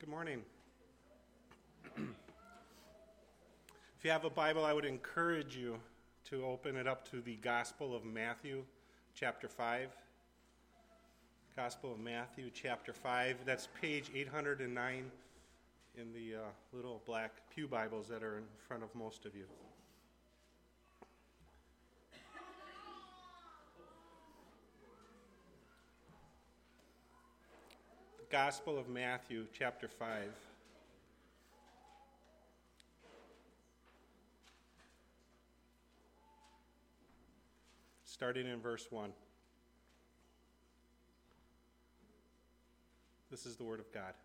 Good morning. If you have a Bible, I would encourage you to open it up to the Gospel of Matthew, chapter 5. Gospel of Matthew, chapter 5. That's page 809 in the little black pew Bibles that are in front of most of you. The Gospel of Matthew, chapter 5. Starting in verse 1. This is the word of God.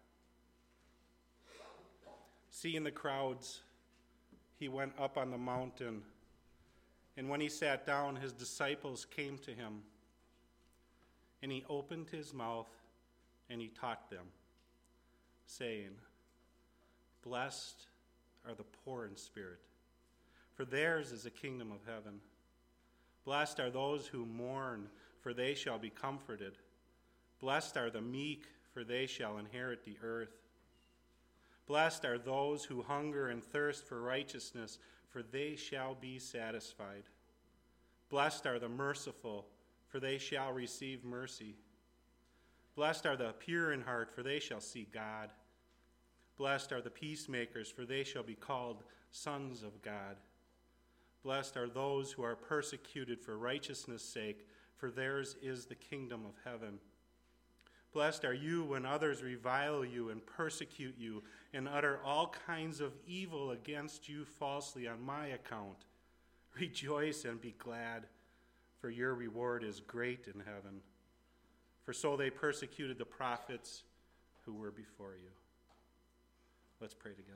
Seeing the crowds, he went up on the mountain, and when he sat down, his disciples came to him, and he opened his mouth, and he taught them, saying, Blessed are the poor in spirit, for theirs is the kingdom of heaven. Blessed are those who mourn, for they shall be comforted. Blessed are the meek, for they shall inherit the earth. Blessed are those who hunger and thirst for righteousness, for they shall be satisfied. Blessed are the merciful, for they shall receive mercy. Blessed are the pure in heart, for they shall see God. Blessed are the peacemakers, for they shall be called sons of God. Blessed are those who are persecuted for righteousness' sake, for theirs is the kingdom of heaven. Blessed are you when others revile you and persecute you and utter all kinds of evil against you falsely on my account. Rejoice and be glad, for your reward is great in heaven. For so they persecuted the prophets who were before you. Let's pray together.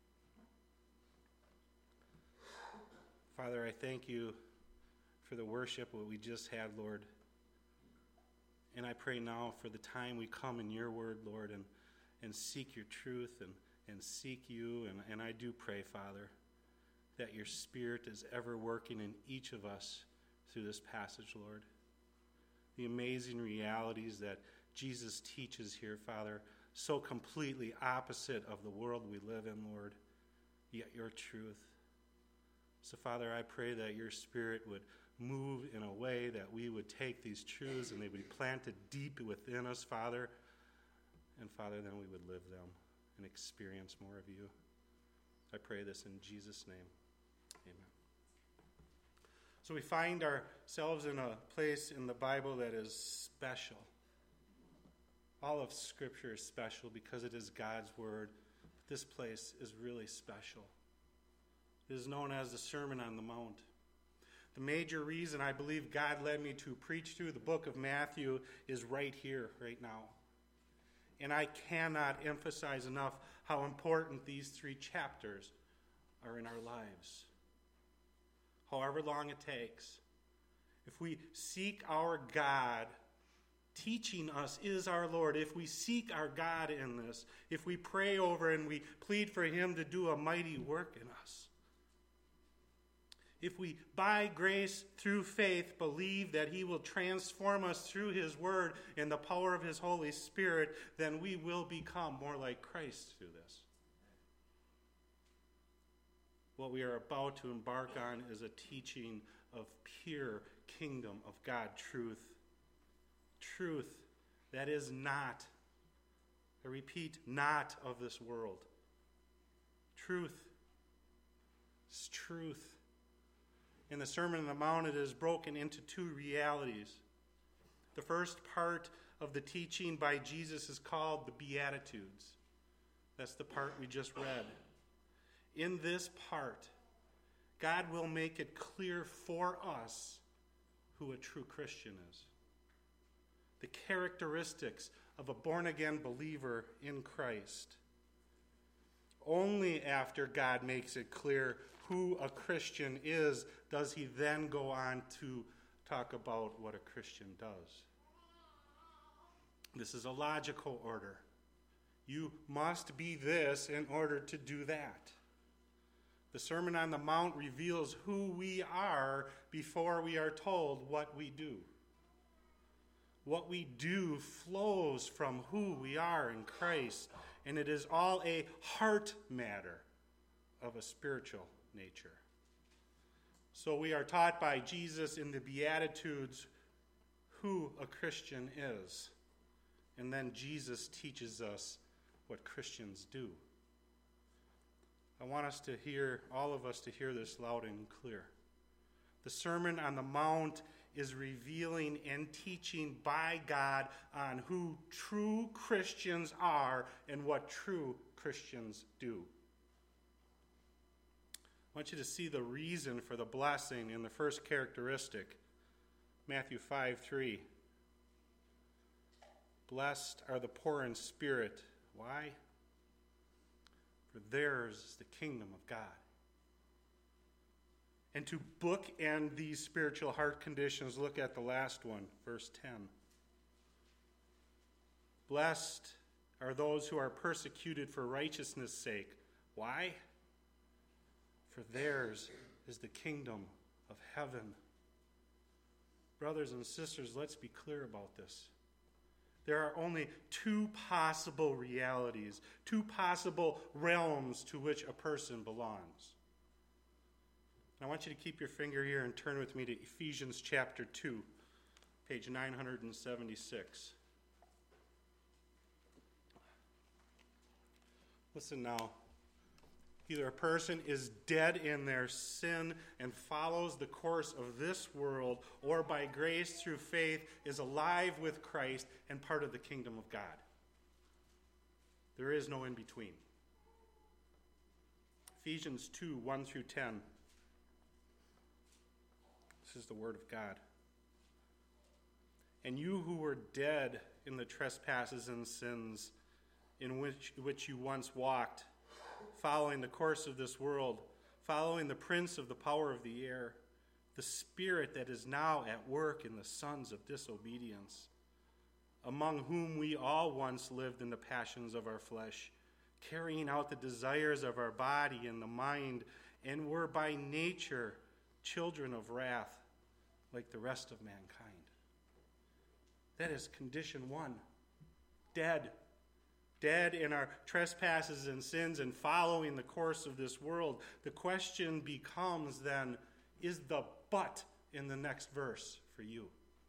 Father, I thank you for the worship that we just had, Lord. And I pray now for the time we come in your word, Lord, and seek your truth and seek you. And I do pray, Father, that your Spirit is ever working in each of us through this passage, Lord. The amazing realities that Jesus teaches here, Father, so completely opposite of the world we live in, Lord, yet your truth. So, Father, I pray that your Spirit would move in a way that we would take these truths and they would be planted deep within us, Father. And, Father, then we would live them and experience more of you. I pray this in Jesus' name. Amen. So we find ourselves in a place in the Bible that is special. All of Scripture is special because it is God's Word. But this place is really special. It is known as the Sermon on the Mount. The major reason I believe God led me to preach through the book of Matthew is right here, right now. And I cannot emphasize enough how important these 3 chapters are in our lives. However long it takes, if we seek our God, teaching us is our Lord. If we seek our God in this, if we pray over and we plead for him to do a mighty work in us, if we, by grace, through faith, believe that he will transform us through his word and the power of his Holy Spirit, then we will become more like Christ through this. What we are about to embark on is a teaching of pure kingdom of God truth. Truth that is not, I repeat, not of this world. Truth is truth. In the Sermon on the Mount, it is broken into 2 realities. The first part of the teaching by Jesus is called the Beatitudes. That's the part we just read. In this part, God will make it clear for us who a true Christian is. The characteristics of a born-again believer in Christ. Only after God makes it clear who a Christian is, does he then go on to talk about what a Christian does. This is a logical order. You must be this in order to do that. The Sermon on the Mount reveals who we are before we are told what we do. What we do flows from who we are in Christ and it is all a heart matter of a spiritual nature. So we are taught by Jesus in the Beatitudes who a Christian is. And then Jesus teaches us what Christians do. I want us to hear, all of us to hear this loud and clear. The Sermon on the Mount is revealing and teaching by God on who true Christians are and what true Christians do. I want you to see the reason for the blessing in the first characteristic, Matthew 5:3. Blessed are the poor in spirit. Why? For theirs is the kingdom of God. And to bookend these spiritual heart conditions, look at the last one, verse 10. Blessed are those who are persecuted for righteousness' sake. Why? For theirs is the kingdom of heaven. Brothers and sisters, let's be clear about this. There are only two possible realities, two possible realms to which a person belongs. I want you to keep your finger here and turn with me to Ephesians chapter 2, page 976. Listen now. Either a person is dead in their sin and follows the course of this world, or by grace through faith is alive with Christ and part of the kingdom of God. There is no in between. Ephesians 2, 1 through 10. This is the word of God. And you who were dead in the trespasses and sins in which you once walked, following the course of this world, following the prince of the power of the air, the spirit that is now at work in the sons of disobedience, among whom we all once lived in the passions of our flesh, carrying out the desires of our body and the mind, and were by nature children of wrath, like the rest of mankind. That is condition one. Dead. Dead in our trespasses and sins and following the course of this world. The question becomes then, is the but in the next verse for you?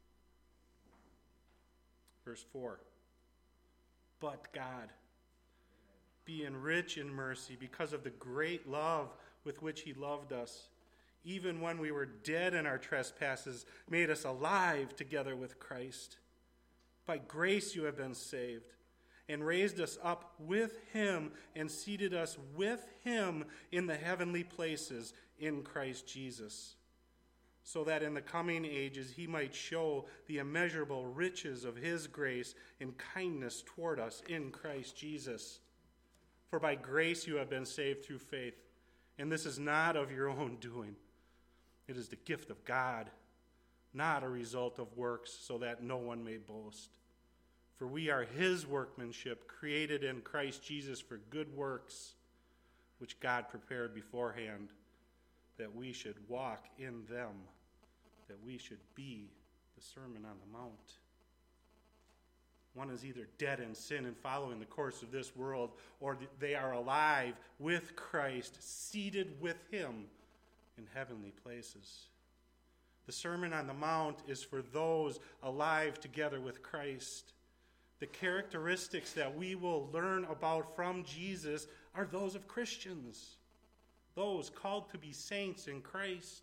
Verse 4. But God, being rich in mercy because of the great love with which he loved us, even when we were dead in our trespasses, made us alive together with Christ. By grace you have been saved, and raised us up with him, and seated us with him in the heavenly places in Christ Jesus, so that in the coming ages he might show the immeasurable riches of his grace and kindness toward us in Christ Jesus. For by grace you have been saved through faith, and this is not of your own doing. It is the gift of God, not a result of works, so that no one may boast. For we are his workmanship, created in Christ Jesus for good works, which God prepared beforehand, that we should walk in them, that we should be the Sermon on the Mount. One is either dead in sin and following the course of this world, or they are alive with Christ, seated with him in heavenly places. The Sermon on the Mount is for those alive together with Christ. The characteristics that we will learn about from Jesus are those of Christians, those called to be saints in Christ.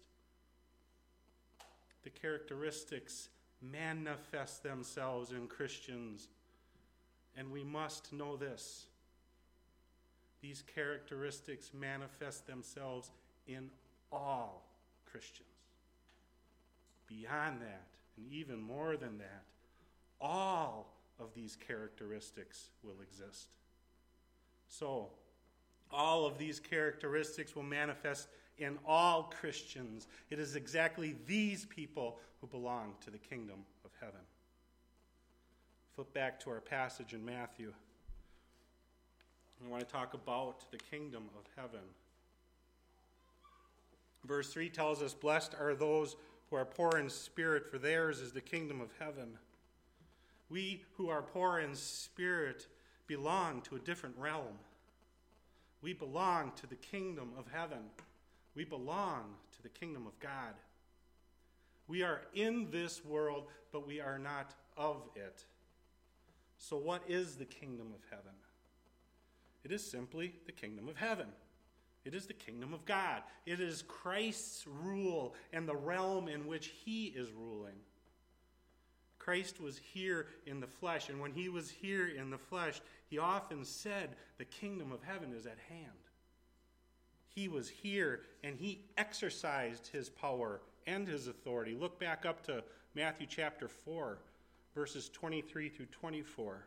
The characteristics manifest themselves in Christians, and we must know this. These characteristics manifest themselves in all Christians. Beyond that, and even more than that, all of these characteristics will exist. So, all of these characteristics will manifest in all Christians. It is exactly these people who belong to the kingdom of heaven. Flip back to our passage in Matthew. I want to talk about the kingdom of heaven. Verse 3 tells us, blessed are those who are poor in spirit, for theirs is the kingdom of heaven. We who are poor in spirit belong to a different realm. We belong to the kingdom of heaven. We belong to the kingdom of God. We are in this world, but we are not of it. So what is the kingdom of heaven? It is simply the kingdom of heaven. It is the kingdom of God. It is Christ's rule and the realm in which he is ruling. Christ was here in the flesh, and when he was here in the flesh, he often said, the kingdom of heaven is at hand. He was here, and he exercised his power and his authority. Look back up to Matthew chapter 4, verses 23 through 24.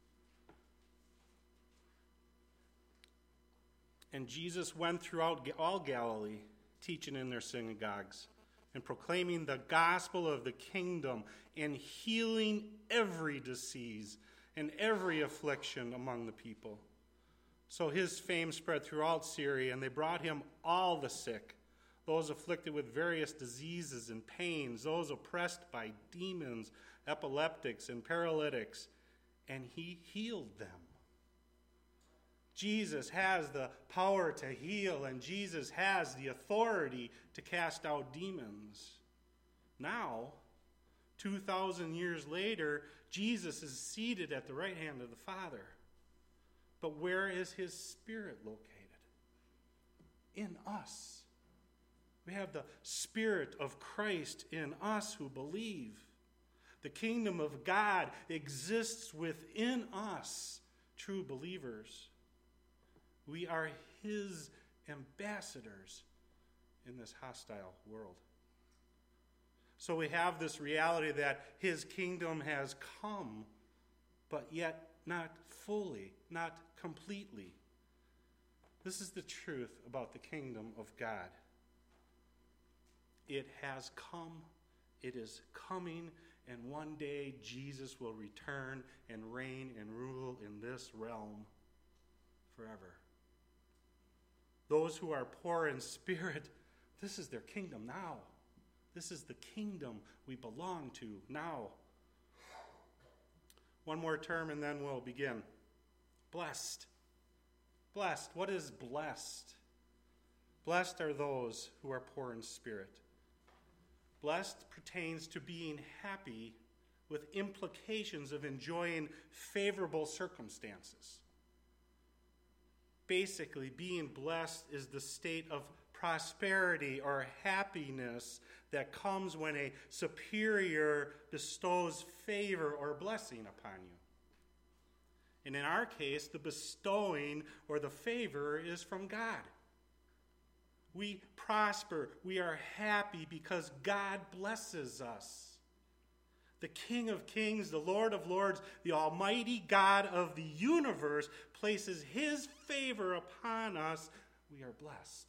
And Jesus went throughout all Galilee, teaching in their synagogues, and proclaiming the gospel of the kingdom, and healing every disease and every affliction among the people. So his fame spread throughout Syria, and they brought him all the sick, those afflicted with various diseases and pains, those oppressed by demons, epileptics, and paralytics, and he healed them. Jesus has the power to heal, and Jesus has the authority to cast out demons. Now, 2,000 years later, Jesus is seated at the right hand of the Father. But where is his Spirit located? In us. We have the Spirit of Christ in us who believe. The kingdom of God exists within us, true believers. We are his ambassadors in this hostile world. So we have this reality that his kingdom has come, but yet not fully, not completely. This is the truth about the kingdom of God. It has come, it is coming, and one day Jesus will return and reign and rule in this realm forever. Those who are poor in spirit, this is their kingdom now. This is the kingdom we belong to now. One more term and then we'll begin. Blessed. Blessed. What is blessed? Blessed are those who are poor in spirit. Blessed pertains to being happy with implications of enjoying favorable circumstances. Basically, being blessed is the state of prosperity or happiness that comes when a superior bestows favor or blessing upon you. And in our case, the bestowing or the favor is from God. We prosper, we are happy because God blesses us. The King of Kings, the Lord of Lords, the Almighty God of the universe places his favor upon us. We are blessed.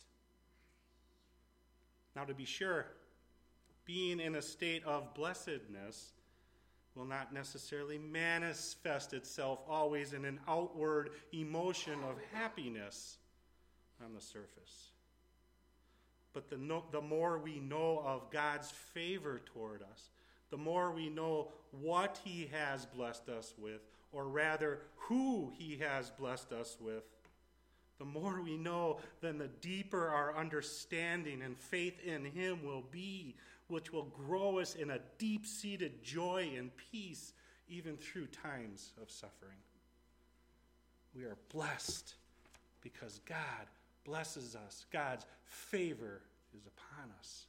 Now, to be sure, being in a state of blessedness will not necessarily manifest itself always in an outward emotion of happiness on the surface. But the more we know of God's favor toward us, the more we know what he has blessed us with, or rather, who he has blessed us with, the more we know, then the deeper our understanding and faith in him will be, which will grow us in a deep-seated joy and peace, even through times of suffering. We are blessed because God blesses us. God's favor is upon us.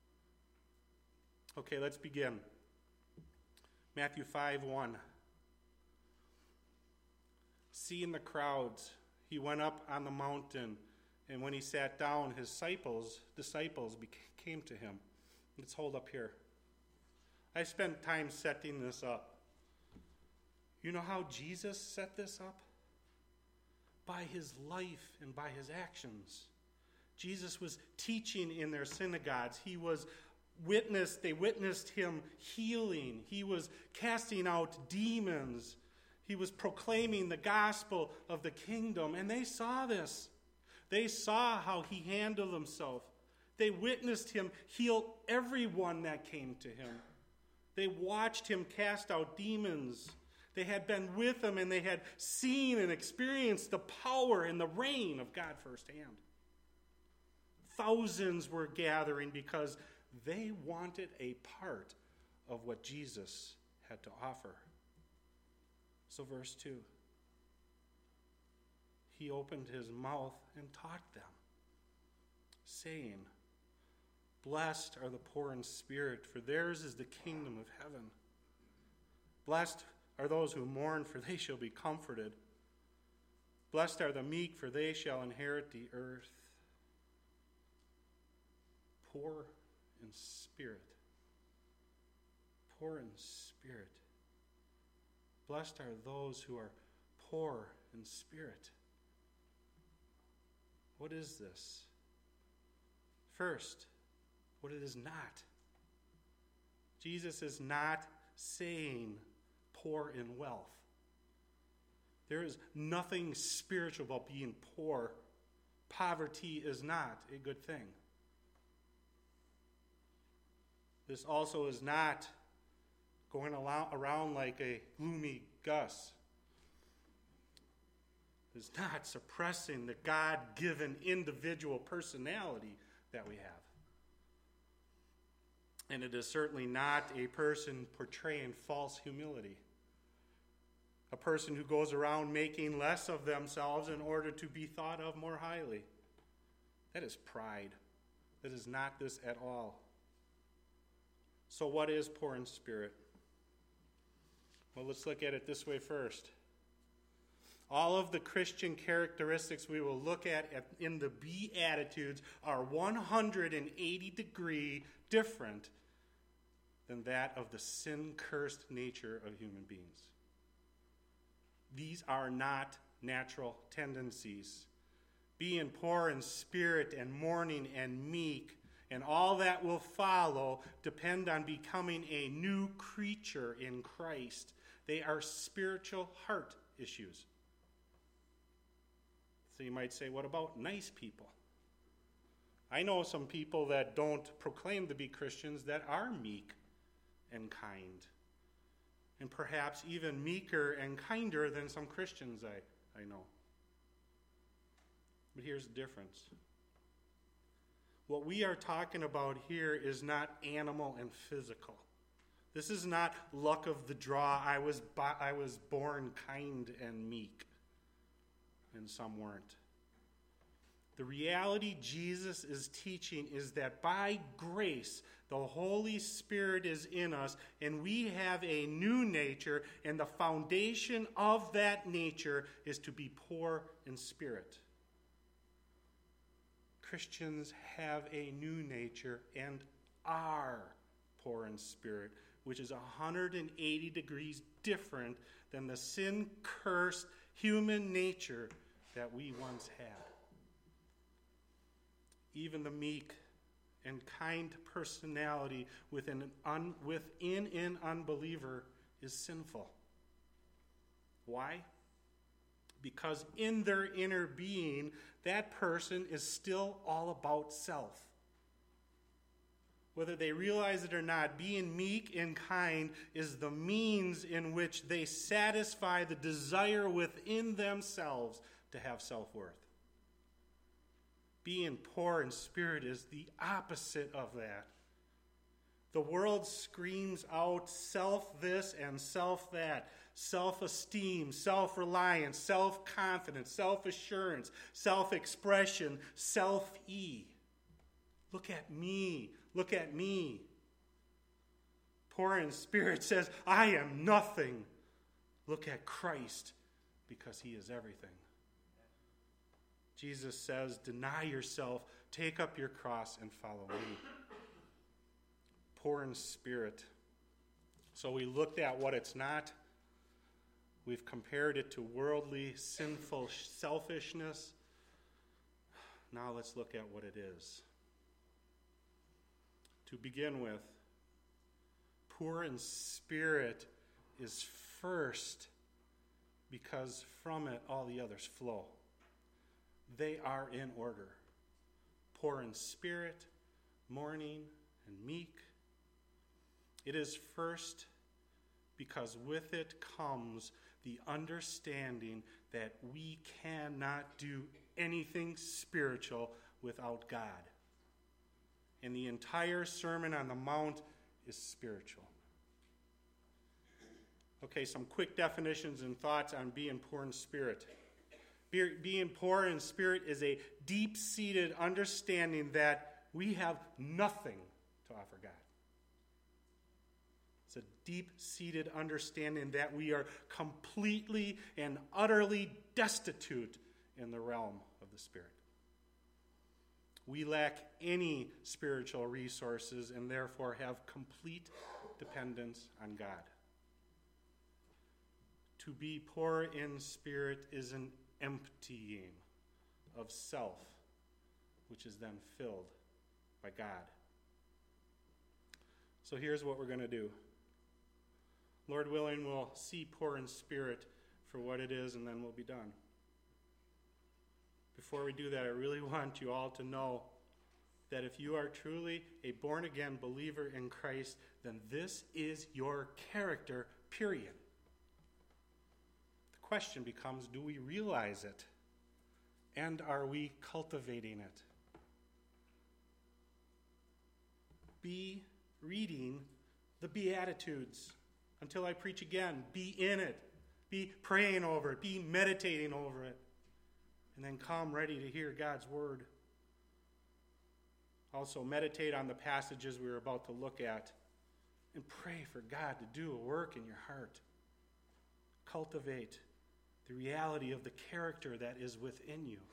Okay, let's begin. Matthew 5:1. Seeing the crowds, he went up on the mountain, and when he sat down, his disciples came to him. Let's hold up here. I spent time setting this up. You know how Jesus set this up? By his life and by his actions. Jesus was teaching in their synagogues. They witnessed him healing. He was casting out demons. He was proclaiming the gospel of the kingdom, and they saw this. They saw how he handled himself. They witnessed him heal everyone that came to him. They watched him cast out demons. They had been with him, and they had seen and experienced the power and the reign of God firsthand. Thousands were gathering because they wanted a part of what Jesus had to offer. So verse 2. He opened his mouth and taught them, saying, Blessed are the poor in spirit, for theirs is the kingdom of heaven. Blessed are those who mourn, for they shall be comforted. Blessed are the meek, for they shall inherit the earth. Poor in spirit. Poor in spirit. Blessed are those who are poor in spirit. What is this? First, what it is not. Jesus is not saying poor in wealth. There is nothing spiritual about being poor. Poverty is not a good thing. This also is not going around like a gloomy Gus. It's not suppressing the God-given individual personality that we have. And it is certainly not a person portraying false humility. A person who goes around making less of themselves in order to be thought of more highly. That is pride. That is not this at all. So what is poor in spirit? Well, let's look at it this way first. All of the Christian characteristics we will look at in the Beatitudes are 180-degree different than that of the sin-cursed nature of human beings. These are not natural tendencies. Being poor in spirit and mourning and meek and all that will follow depend on becoming a new creature in Christ. They are spiritual heart issues. So you might say, what about nice people? I know some people that don't proclaim to be Christians that are meek and kind, and perhaps even meeker and kinder than some Christians I know. But here's the difference. What we are talking about here is not animal and physical. This is not luck of the draw. I was born kind and meek, and some weren't. The reality Jesus is teaching is that by grace, the Holy Spirit is in us, and we have a new nature, and the foundation of that nature is to be poor in spirit. Christians have a new nature and are poor in spirit, which is 180 degrees different than the sin-cursed human nature that we once had. Even the meek and kind personality within an unbeliever is sinful. Why? Because in their inner being, that person is still all about self. Whether they realize it or not, being meek and kind is the means in which they satisfy the desire within themselves to have self-worth. Being poor in spirit is the opposite of that. The world screams out self this and self that. Self-esteem, self-reliance, self-confidence, self-assurance, self-expression, self-e. Look at me. Look at me. Poor in spirit says, I am nothing. Look at Christ, because he is everything. Jesus says, deny yourself, take up your cross, and follow me. Poor in spirit. So we looked at what it's not. We've compared it to worldly, sinful selfishness. Now let's look at what it is. To begin with, poor in spirit is first because from it all the others flow. They are in order. Poor in spirit, mourning, and meek. It is first because with it comes the understanding that we cannot do anything spiritual without God. And the entire Sermon on the Mount is spiritual. Okay, some quick definitions and thoughts on being poor in spirit. Being poor in spirit is a deep-seated understanding that we have nothing to offer God. It's a deep-seated understanding that we are completely and utterly destitute in the realm of the Spirit. We lack any spiritual resources and therefore have complete dependence on God. To be poor in spirit is an emptying of self, which is then filled by God. So here's what we're going to do. Lord willing, we'll see poor in spirit for what it is, and then we'll be done. Before we do that, I really want you all to know that if you are truly a born-again believer in Christ, then this is your character, period. The question becomes, do we realize it? And are we cultivating it? Be reading the Beatitudes until I preach again. Be in it. Be praying over it. Be meditating over it. And then come ready to hear God's word. Also, meditate on the passages we're about to look at and pray for God to do a work in your heart. Cultivate the reality of the character that is within you.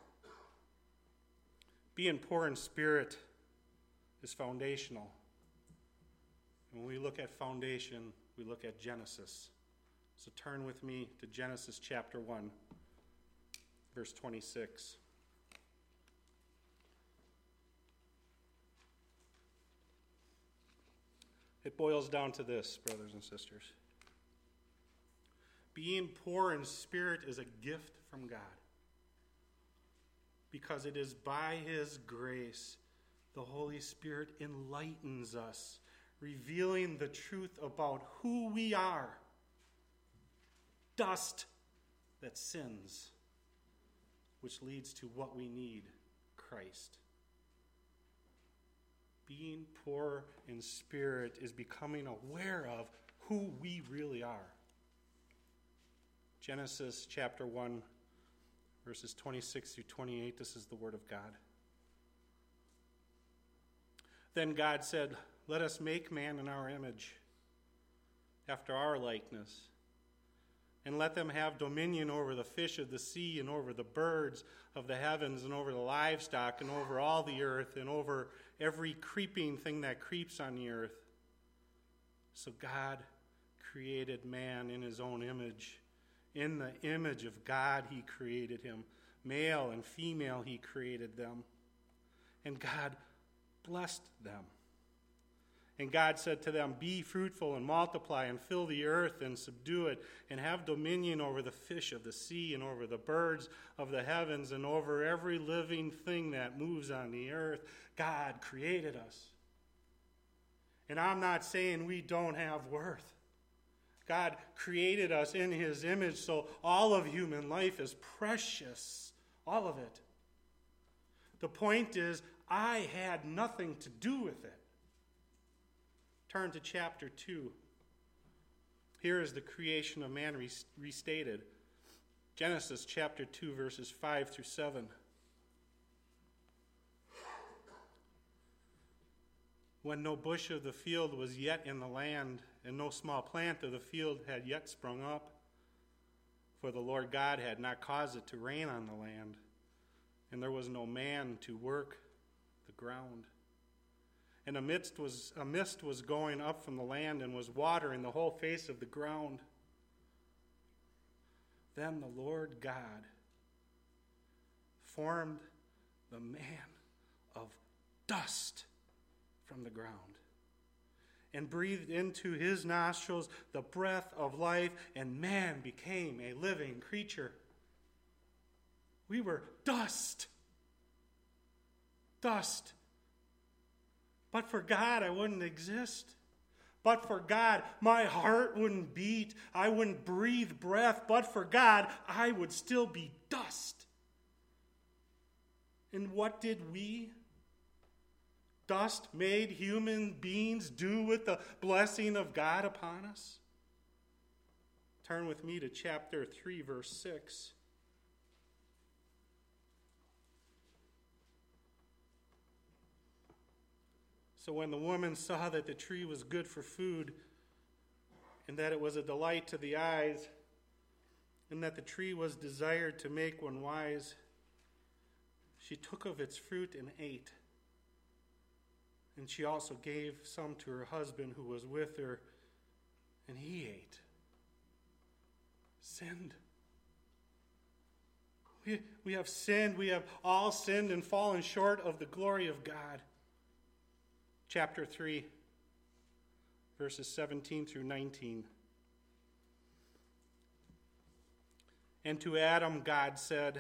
Being poor in spirit is foundational. And when we look at foundation, we look at Genesis. So turn with me to Genesis chapter 1, verse 26. It boils down to this, brothers and sisters. Being poor in spirit is a gift from God, because it is by His grace the Holy Spirit enlightens us, revealing the truth about who we are. Dust that sins, which leads to what we need, Christ. Being poor in spirit is becoming aware of who we really are. Genesis chapter 1, verses 26 through 28, this is the word of God. Then God said, "Let us make man in our image, after our likeness, and let them have dominion over the fish of the sea, and over the birds of the heavens, and over the livestock, and over all the earth, and over every creeping thing that creeps on the earth." So God created man in His own image. In the image of God He created him. Male and female He created them. And God blessed them. And God said to them, "Be fruitful and multiply and fill the earth and subdue it, and have dominion over the fish of the sea and over the birds of the heavens and over every living thing that moves on the earth." God created us. And I'm not saying we don't have worth. God created us in His image, so all of human life is precious. All of it. The point is, I had nothing to do with it. Turn to chapter 2. Here is the creation of man restated. Genesis chapter 2, verses 5 through 7. When no bush of the field was yet in the land, and no small plant of the field had yet sprung up, for the Lord God had not caused it to rain on the land, and there was no man to work the ground. And a mist was going up from the land and was watering the whole face of the ground. Then the Lord God formed the man of dust from the ground, and breathed into his nostrils the breath of life, and man became a living creature. We were dust. Dust. But for God, I wouldn't exist. But for God, my heart wouldn't beat. I wouldn't breathe breath. But for God, I would still be dust. And what did we, dust-made human beings, do with the blessing of God upon us? Turn with me to chapter 3, verse 6. So when the woman saw that the tree was good for food, and that it was a delight to the eyes, and that the tree was desired to make one wise, she took of its fruit and ate. And she also gave some to her husband who was with her, and he ate. Sinned. We have sinned. We have all sinned and fallen short of the glory of God. Chapter 3, verses 17 through 19. And to Adam God said,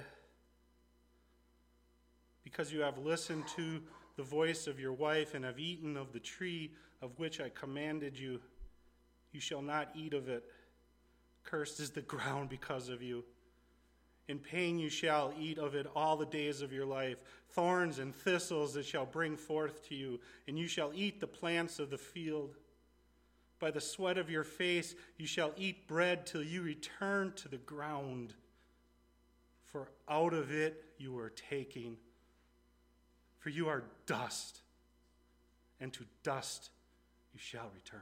because you have listened to the voice of your wife and have eaten of the tree of which I commanded you, you shall not eat of it. Cursed is the ground because of you. In pain you shall eat of it all the days of your life. Thorns and thistles it shall bring forth to you, and you shall eat the plants of the field. By the sweat of your face you shall eat bread till you return to the ground. For out of it you were taken. For you are dust, and to dust you shall return.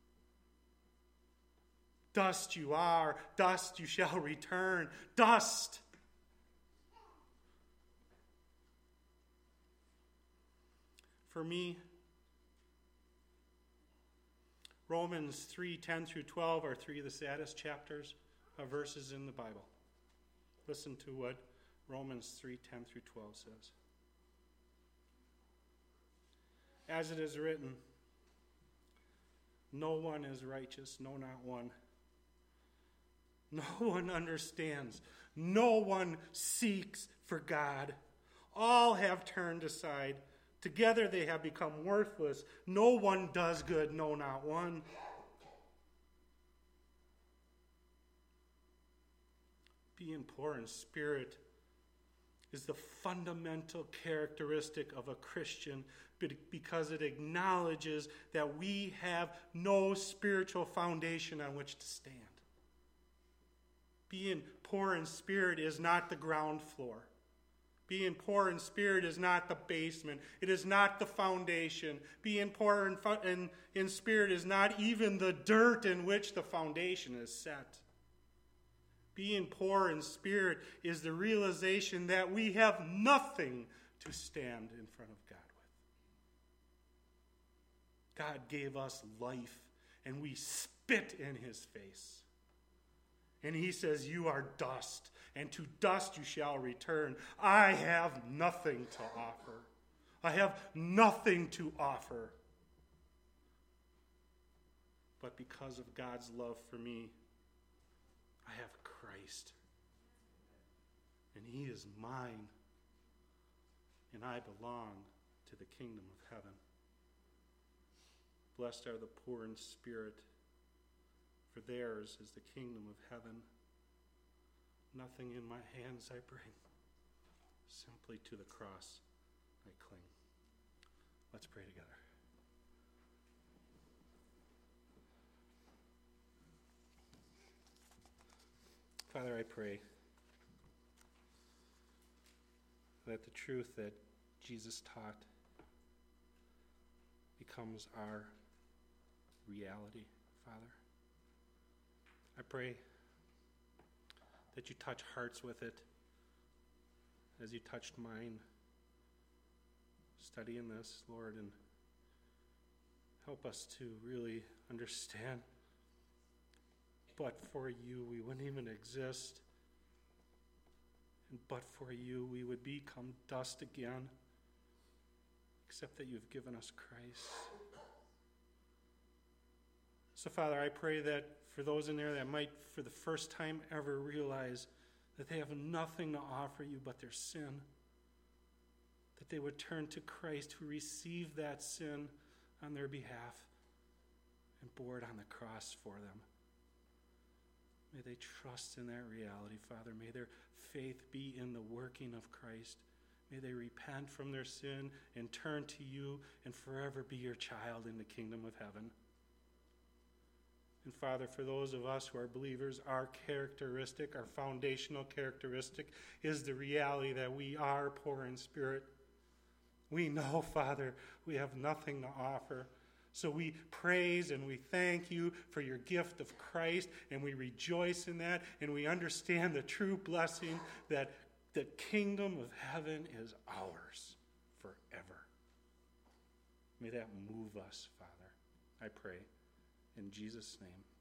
Dust you are, dust you shall return. Dust. For me, Romans 3:10 through 12 are three of the saddest chapters of verses in the Bible. Listen to what Romans 3:10 through 12 says. As it is written, no one is righteous, no, not one. No one understands. No one seeks for God. All have turned aside. Together they have become worthless. No one does good, no, not one. Being poor in spirit is the fundamental characteristic of a Christian because it acknowledges that we have no spiritual foundation on which to stand. Being poor in spirit is not the ground floor. Being poor in spirit is not the basement. It is not the foundation. Being poor in spirit is not even the dirt in which the foundation is set. Being poor in spirit is the realization that we have nothing to stand in front of God with. God gave us life, and we spit in his face. And he says, you are dust, and to dust you shall return. I have nothing to offer. I have nothing to offer. But because of God's love for me, I have Christ. And he is mine. And I belong to the kingdom of heaven. Blessed are the poor in spirit, for theirs is the kingdom of heaven. Nothing in my hands I bring. Simply to the cross I cling. Let's pray together. Father, I pray that the truth that Jesus taught becomes our reality, Father. I pray that you touch hearts with it as you touched mine studying this, Lord, and help us to really understand. But for you, we wouldn't even exist. And but for you, we would become dust again, except that you've given us Christ. So, Father, I pray that for those in there that might, for the first time ever, realize that they have nothing to offer you but their sin, that they would turn to Christ who received that sin on their behalf and bore it on the cross for them. May they trust in that reality, Father. May their faith be in the working of Christ. May they repent from their sin and turn to you and forever be your child in the kingdom of heaven. And Father, for those of us who are believers, our characteristic, our foundational characteristic, is the reality that we are poor in spirit. We know, Father, we have nothing to offer. So we praise and we thank you for your gift of Christ, and we rejoice in that, and we understand the true blessing that the kingdom of heaven is ours forever. May that move us, Father, I pray. In Jesus' name.